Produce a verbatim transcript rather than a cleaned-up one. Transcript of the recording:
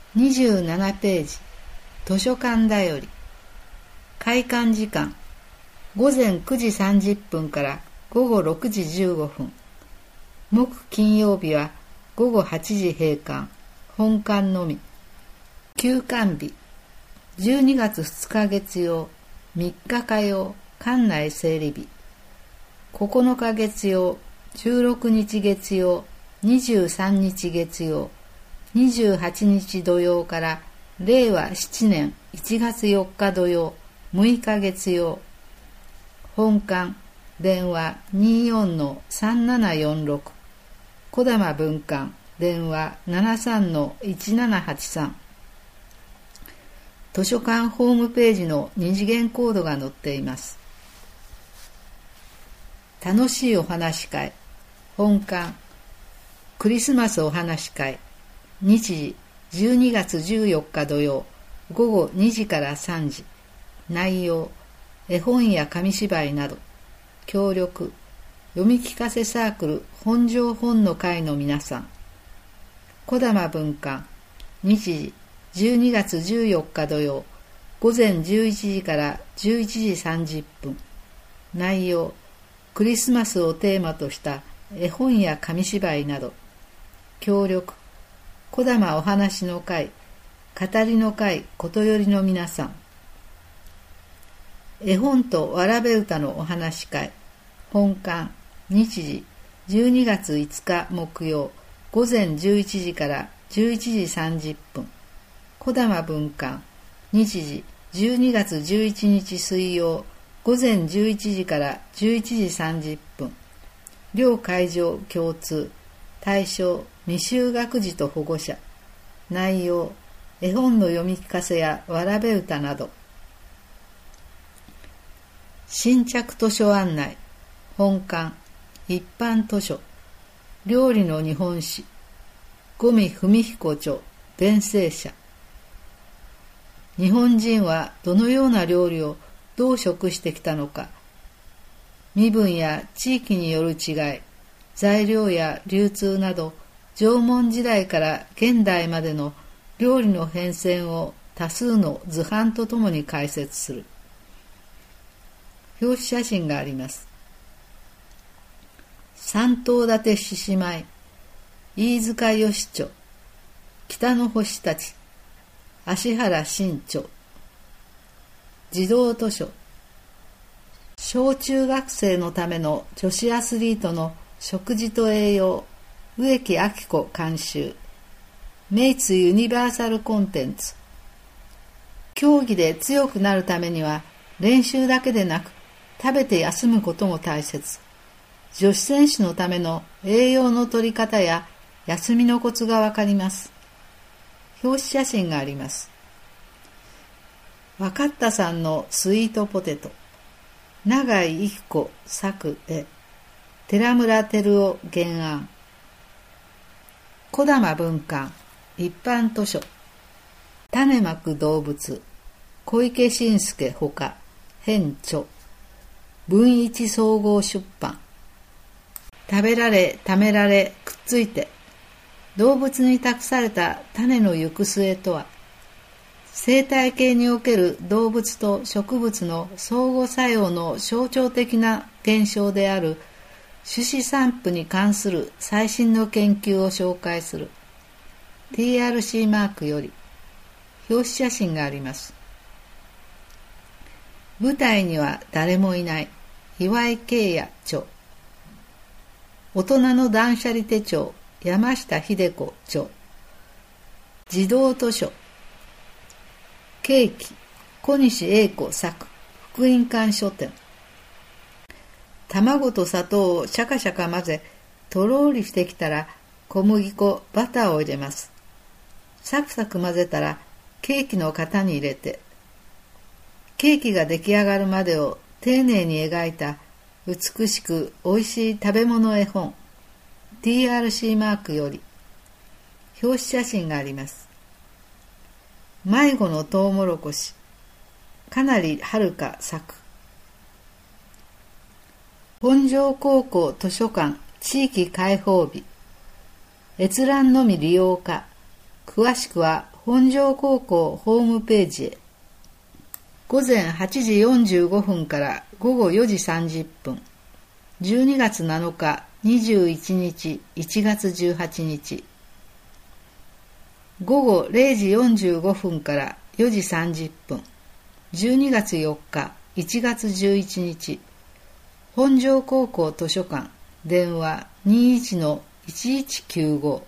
にじゅうななページ、図書館だより。開館時間、ごぜんくじさんじゅっぷんからごごろくじじゅうごふん。木金曜日はごごはちじ閉館、本館のみ。休館日、じゅうにがつふつか月曜、みっか火曜、館内整理日。ここのか月曜、じゅうろくにち月曜、にじゅうさんにち月曜、にじゅうはちにち土曜かられいわななねんいちがつよっか土曜、むいか月曜。本館、電話 にじゅうよんのさんななよんろく。児玉分館、電話 ななじゅうさんのいちななはちさん。図書館ホームページの二次元コードが載っています。楽しいお話会、本館、クリスマスお話会、日時じゅうにがつじゅうよっか土曜、ごごにじからさんじ。内容、絵本や紙芝居など。協力、読み聞かせサークル本庄本の会の皆さん。児玉分館、日時じゅうにがつじゅうよっか土曜、ごぜんじゅういちじからじゅういちじさんじゅっぷん。内容、クリスマスをテーマとした絵本や紙芝居など。協力、児玉お話の会、語りの会ことよりの皆さん。絵本とわらべ歌のお話会、本館、日時じゅうにがついつか木曜、ごぜんじゅういちじからじゅういちじさんじゅっぷん。児玉分館、日時じゅうにがつじゅういちにち水曜、ごぜんじゅういちじからじゅういちじさんじゅっぷん。両会場共通。対象、未就学児と保護者。内容、絵本の読み聞かせやわらべ歌など。新着図書案内、本館、一般図書、料理の日本史、五味文彦著、弁声者。日本人はどのような料理をどう食してきたのか、身分や地域による違い、材料や流通など、縄文時代から現代までの料理の変遷を多数の図版とともに解説する。表紙写真があります。三頭立て獅子舞、飯塚義著、北の星たち、芦原新著。児童図書、小中学生のための女子アスリートの食事と栄養、植木明子監修。メイツユニバーサルコンテンツ。競技で強くなるためには練習だけでなく食べて休むことも大切。女子選手のための栄養の取り方や休みのコツがわかります。表紙写真があります。若ったさんのスイートポテト。永井育子作絵。寺村照夫原案。児玉分館、一般図書。種まく動物。小池伸介ほか。編著。文一総合出版。食べられ、ためられ、くっついて。動物に託された種の行く末とは、生態系における動物と植物の相互作用の象徴的な現象である種子散布に関する最新の研究を紹介する。 ティーアールシー マークより。表紙写真があります。舞台には誰もいない。岩井慶也著。大人の断捨離手帳。山下秀子著。児童図書。ケーキ。小西英子作。福音館書店。卵と砂糖をシャカシャカ混ぜ、とろーりしてきたら小麦粉、バターを入れます。サクサク混ぜたらケーキの型に入れて、ケーキが出来上がるまでを丁寧に描いた美しくおいしい食べ物絵本。ティーアールシー マークより。表紙写真があります。迷子のトウモロコシ。かなりはるか作。本庄高校図書館地域開放日。閲覧のみ利用可。詳しくは本庄高校ホームページへ。午前はちじよんじゅうごふんから午後よじさんじゅっぷん。じゅうにがつなのか、にじゅういちにち、いちがつじゅうはちにち。午後れいじよんじゅうごふんからよじさんじゅっぷん。じゅうにがつよっか、いちがつじゅういちにち。本庄高校図書館。電話 にじゅういちのいちいちきゅうご。